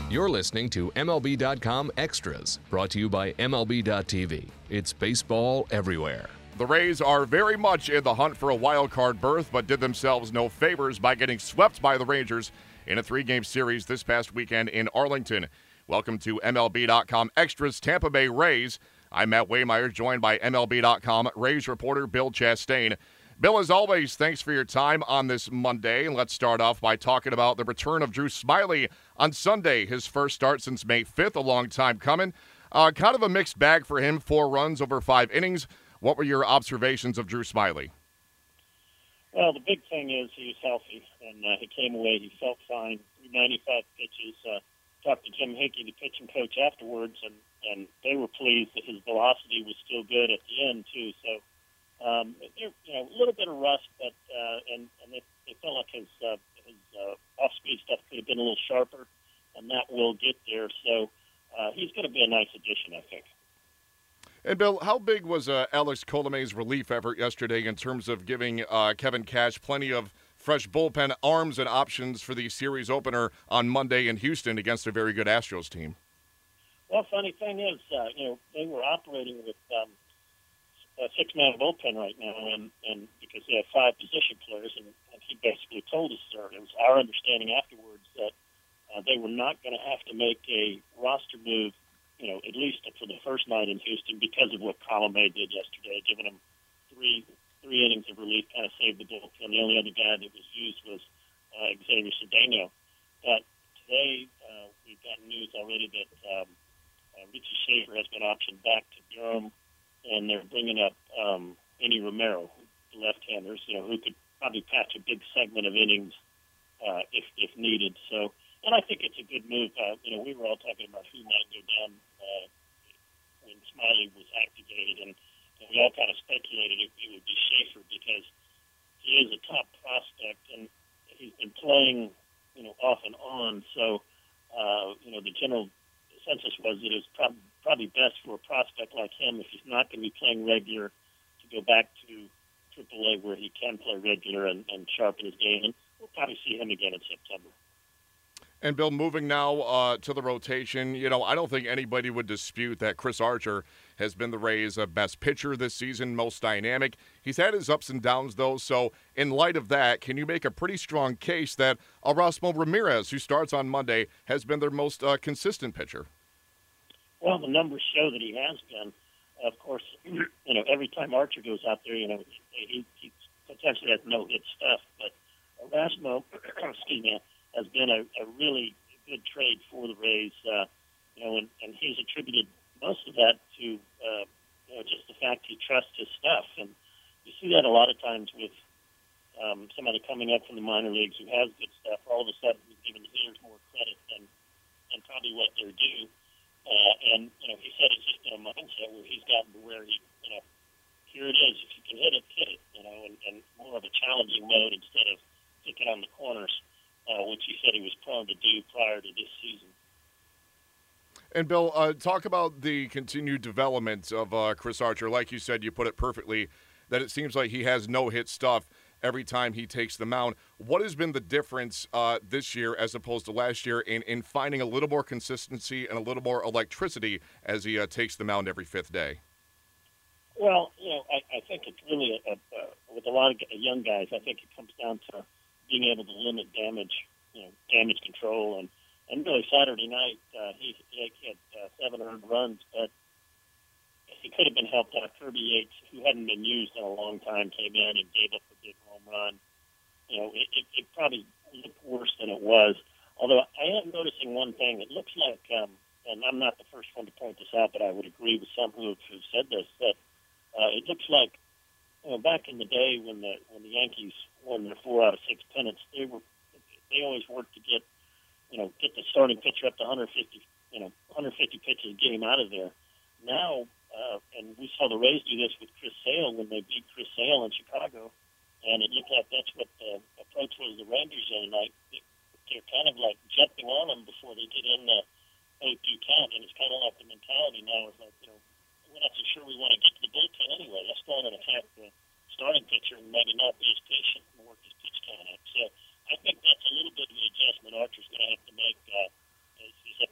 You're listening to MLB.com Extras, brought to you by MLB.tv. It's baseball everywhere. The Rays are very much in the hunt for a wild card berth, but did themselves no favors by getting swept by the Rangers in a 3-game series this past weekend in Arlington. Welcome to MLB.com Extras Tampa Bay Rays. I'm Matt Waymeyer, joined by MLB.com Rays reporter Bill Chastain. Bill, as always, thanks for your time on this Monday. And let's start off by talking about the return of Drew Smyly on Sunday, his first start since May 5th, a long time coming. Kind of a mixed bag for him, 4 runs over 5 innings. What were your observations of Drew Smyly? Well, the big thing is he was healthy, and he came away. He felt fine. 95 pitches. Talked to Jim Hickey, the pitching coach, afterwards, and they were pleased that his velocity was still good at the end, too. So, a little bit of rust, but and they felt like his off-speed stuff could have been a little sharper, and that will get there. So he's going to be a nice addition, I think. And, Bill, how big was Alex Colome's relief effort yesterday in terms of giving Kevin Cash plenty of fresh bullpen arms and options for the series opener on Monday in Houston against a very good Astros team? Well, funny thing is, they were operating with a 6-man bullpen right now, and because they have 5 position players, and he basically told us, sir, it was our understanding afterwards that they were not going to have to make a roster move, at least for the first night in Houston because of what Colome did yesterday, giving them three innings of relief, kind of saved the bullpen. The only other guy that was used was Xavier Cedeno. But today we've got news already that Richie Schaefer has been optioned back to Durham, and they're bringing up Enny Romero, the left-handers, who could probably patch a big segment of innings if needed. So, and I think it's a good move. We were all talking about who might go down when Smyly was activated, and we all kind of speculated it would be Schaefer because he is a top prospect, and he's been playing, off and on. So, the general consensus was that it was probably best for a prospect like him, if he's not going to be playing regular, to go back to AAA where he can play regular and sharpen his game. And we'll probably see him again in September. And, Bill, moving now to the rotation, I don't think anybody would dispute that Chris Archer has been the Rays' best pitcher this season, most dynamic. He's had his ups and downs, though, so in light of that, can you make a pretty strong case that Erasmo Ramirez, who starts on Monday, has been their most consistent pitcher? Well, the numbers show that he has been. Of course, every time Archer goes out there, he potentially has no-hit stuff, but Erasmo, has been a really good trade for the Rays, and he's attributed most of that to, just the fact he trusts his stuff. And you see that a lot of times with somebody coming up from the minor leagues who has good stuff. All of a sudden, he's giving the hitters more credit than probably what they're due. And he said it's just a mindset where he's gotten to where he, here it is. If you can hit it, hit it, and more of a challenging mode instead of picking on the corners, which he said he was prone to do prior to this season. And, Bill, talk about the continued development of Chris Archer. Like you said, you put it perfectly, that it seems like he has no-hit stuff every time he takes the mound. What has been the difference this year as opposed to last year in finding a little more consistency and a little more electricity as he takes the mound every 5th day? Well, I think it's really, with a lot of young guys, I think it comes down to being able to limit damage control. And really Saturday night, he had 7 earned runs, but he could have been helped out. Kirby Yates, who hadn't been used in a long time, came in and gave up a big home run. It probably looked worse than it was. Although I am noticing one thing. It looks like, and I'm not the first one to point this out, but I would agree with some who have said this, that it looks like back in the day when the Yankees won their 4 out of 6 pennants, they always worked to get the starting pitcher up to 150 pitches, get him out of there. Now, and we saw the Rays do this with Chris Sale when they beat Chris Sale in Chicago, and it looked like that's what the approach was the Rangers the other night. They're kind of like jumping on them before they get in the 0-2 count, and it's kind of like the mentality now is like, we're not so sure we want to get to the bullpen anyway. Let's go on and attack the starting pitcher and maybe not be as patient and work his pitch count up. So I think that's a little bit of an adjustment Archer's going to have to make. He's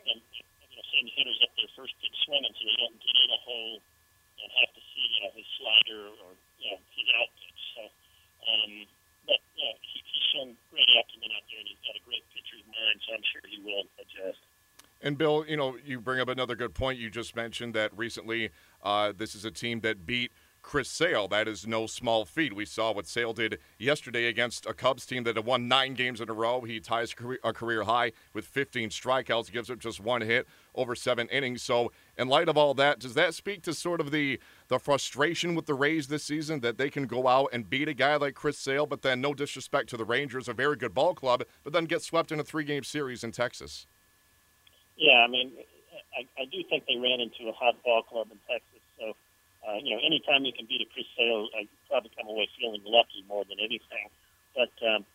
he's shown great acumen out there, and he's got a great pitcher's mind, so I'm sure he will adjust. And, Bill, you bring up another good point. You just mentioned that recently this is a team that beat Chris Sale. That is no small feat. We saw what Sale did yesterday against a Cubs team that had won 9 games in a row. He ties a career high with 15 strikeouts, gives up just 1 hit over 7 innings. So in light of all that, does that speak to sort of the frustration with the Rays this season, that they can go out and beat a guy like Chris Sale, but then, no disrespect to the Rangers, a very good ball club, but then get swept in a 3-game series in Texas? Yeah, I mean, I do think they ran into a hot ball club in Texas. So, anytime you can beat a Chris Sale, I probably come away feeling lucky more than anything. But,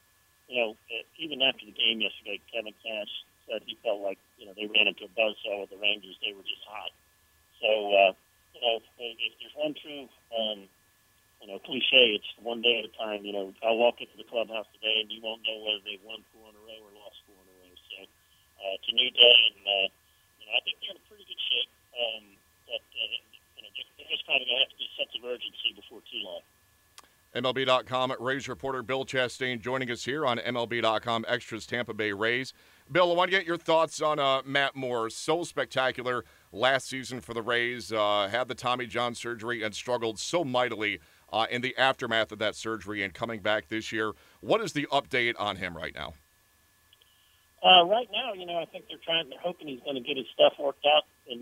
even after the game yesterday, Kevin Cash said he felt like, they ran into a buzzsaw with the Rangers. They were just hot. So, if there's one true, cliche, it's one day at a time. I'll walk into the clubhouse today and you won't know whether they've won 4 in a row or lost 4 in a row. So, it's a new day, and I think they're in pretty good shape. But they're just kind of going to have to be a sense of urgency before too long. MLB.com Rays reporter Bill Chastain joining us here on MLB.com Extras Tampa Bay Rays. Bill, I want to get your thoughts on Matt Moore. So spectacular last season for the Rays. Had the Tommy John surgery and struggled so mightily in the aftermath of that surgery and coming back this year. What is the update on him right now? Right now, I think they're hoping he's going to get his stuff worked out in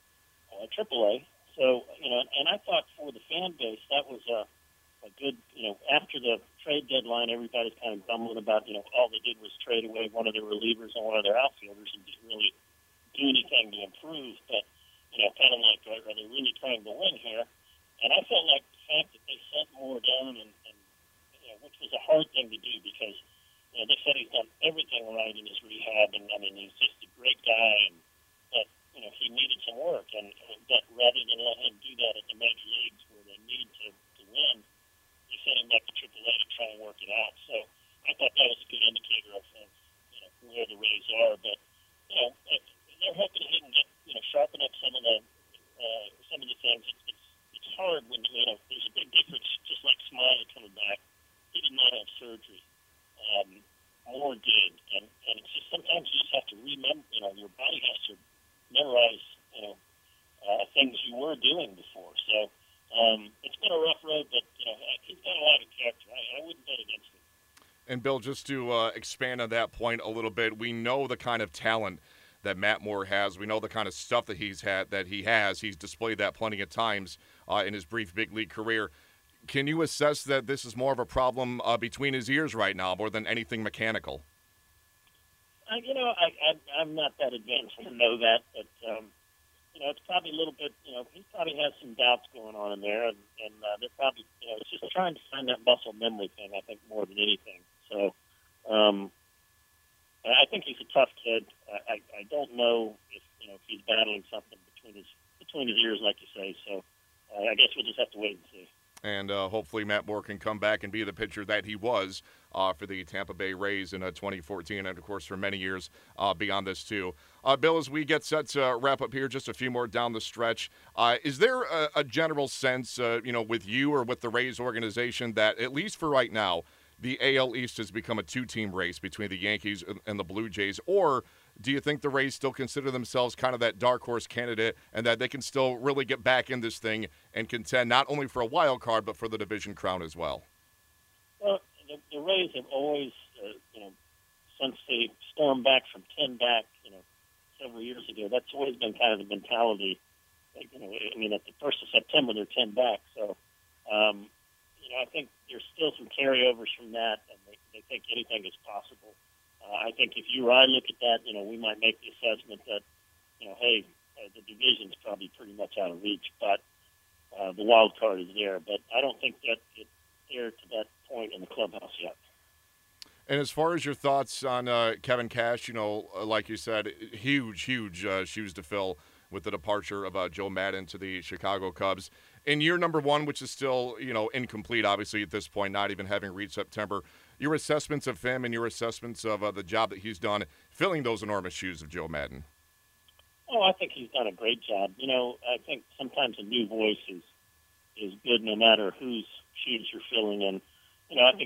AAA. So, and I thought for the fan base, that was a good, after the trade deadline, everybody's kind of grumbling about, all they did was trade away one of their relievers and one of their outfielders and didn't really do anything to improve. But, kind of like, are they really trying to win here? And I felt like the fact that they sent Moore down and which was a hard thing to do because, they said he's done everything right in his rehab, and, he's just a great guy, but, he needed some work. But rather than let him do that at the major leagues where they need to win, they sent him back to AAA to try and work it out. So I thought that was a good indicator of where the Rays are. But, they're hoping he can get, sharpen up some of the things. It's hard when, there's a big difference, just like Smiley coming back. He did not have surgery. Moore did, and it's just sometimes you just have to remember. Your body has to memorize, things you were doing before. So it's been a rough road, but he's got a lot of character. I wouldn't bet against him. And Bill, just to expand on that point a little bit, we know the kind of talent that Matt Moore has. We know the kind of stuff that he has. He's displayed that plenty of times in his brief big league career. Can you assess that this is more of a problem between his ears right now more than anything mechanical? I'm not that advanced to know that, but, it's probably a little bit, he probably has some doubts going on in there, and they're probably, it's just trying to find that muscle memory thing, I think, more than anything. So, I think he's a tough kid. I don't know if he's battling something between his ears, like you say. So, I guess we'll just have to wait and see. And hopefully Matt Moore can come back and be the pitcher that he was for the Tampa Bay Rays in 2014 and, of course, for many years beyond this, too. Bill, as we get set to wrap up here, just a few more down the stretch, is there a general sense, with you or with the Rays organization that, at least for right now, the AL East has become a 2-team race between the Yankees and the Blue Jays, or do you think the Rays still consider themselves kind of that dark horse candidate and that they can still really get back in this thing and contend not only for a wild card but for the division crown as well? Well, the Rays have always, since they stormed back from 10 back, several years ago, that's always been kind of the mentality. At the 1st of September, they're 10 back. So, I think there's still some carryovers from that, and they think anything is possible. I think if you or I look at that, we might make the assessment that, hey, the division's probably pretty much out of reach, but the wild card is there. But I don't think that it's there to that point in the clubhouse yet. And as far as your thoughts on Kevin Cash, like you said, huge shoes to fill with the departure of Joe Maddon to the Chicago Cubs. In year number 1, which is still, incomplete, obviously, at this point, not even having reached September, your assessments of him and your assessments of the job that he's done filling those enormous shoes of Joe Maddon. Oh, I think he's done a great job. I think sometimes a new voice is good no matter whose shoes you're filling in. I think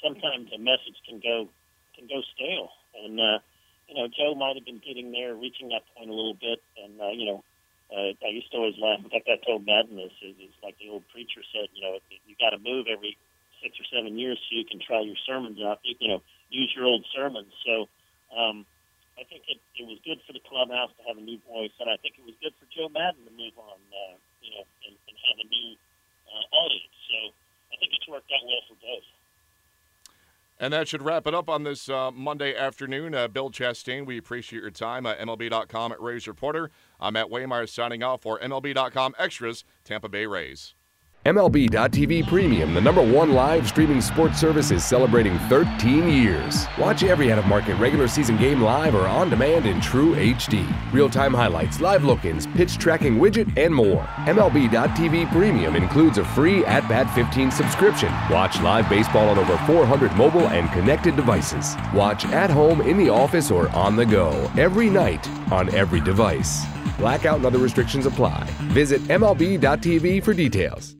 sometimes a message can go stale. And Joe might have been getting there, reaching that point a little bit. And I used to always laugh. In fact, I told Madden this. It's like the old preacher said. You got to move every 6 or 7 years so you can try your sermons out. Use your old sermons. So I think it was good for the clubhouse to have a new voice, and I think it was good for Joe Madden to move on, and have a new audience. So I think it's worked out well for both. And that should wrap it up on this Monday afternoon. Bill Chastain, we appreciate your time. MLB.com at Rays Reporter. I'm Matt Waymire signing off for MLB.com Extras, Tampa Bay Rays. MLB.TV Premium, the #1 live streaming sports service, is celebrating 13 years. Watch every out-of-market regular season game live or on demand in true HD. Real-time highlights, live look-ins, pitch tracking widget, and more. MLB.TV Premium includes a free At-Bat 15 subscription. Watch live baseball on over 400 mobile and connected devices. Watch at home, in the office, or on the go, every night, on every device. Blackout and other restrictions apply. Visit MLB.TV for details.